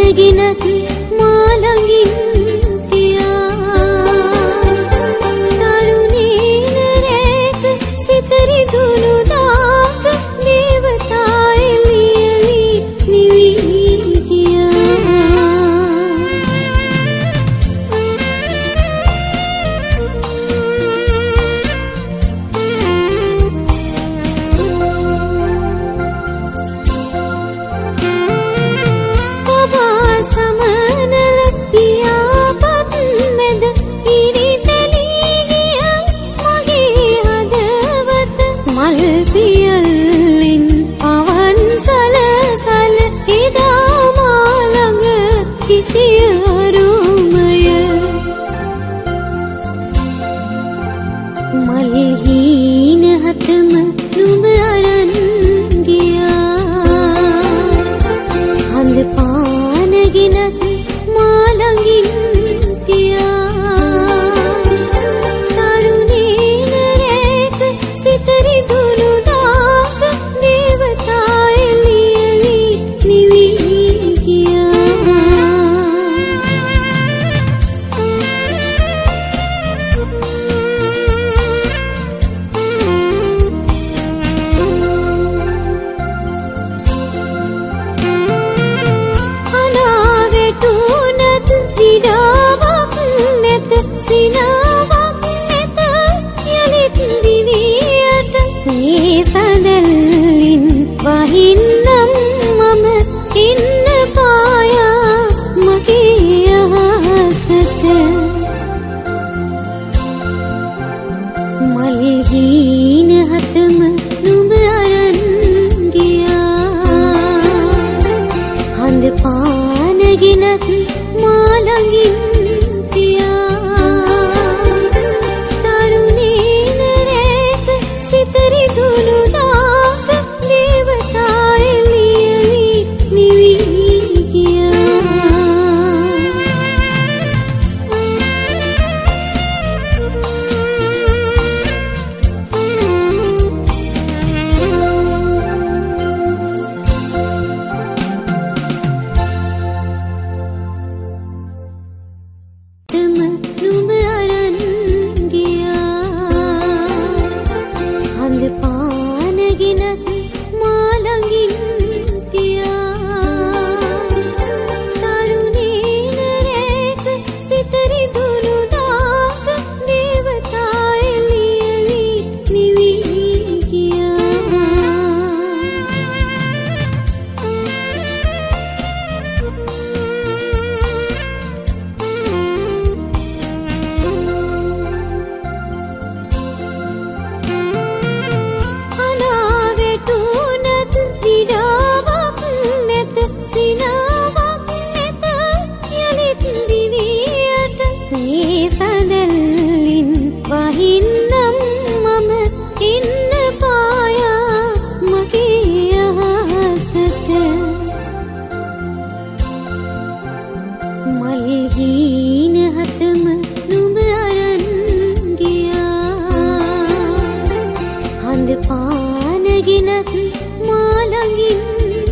පානගෙනත් මා ළඟින් තියා තරුණීන රැක සිත රිදුණු දාක දේවතා එළියලි නිවි මල්හීන හතම නුඹ අරන් ගියා හඳ පානගෙනත් මා ළඟින් තියා තරුණීන රැක සිත රිදුණු දාක දේවතා එළියලි නිවි සදල්ලින් වහින්නම් මම ඉන්න පායා මගේ අහසට මල්හීන හතම නුඹ අරන් ගියා හඳ පානගෙනත් මා ළඟින් පානගෙනත් මා ළඟින් තියා තරුණීන රැක සිත රිදුණු දාක දේවතා එළියලි නිවි සදල්ලින් වහින්නම් මම ඉන්න පායා මගේ අහසට මල්හීන හතම නුඹ අරන් ගියා හඳ පානගෙනත් මා ළඟින්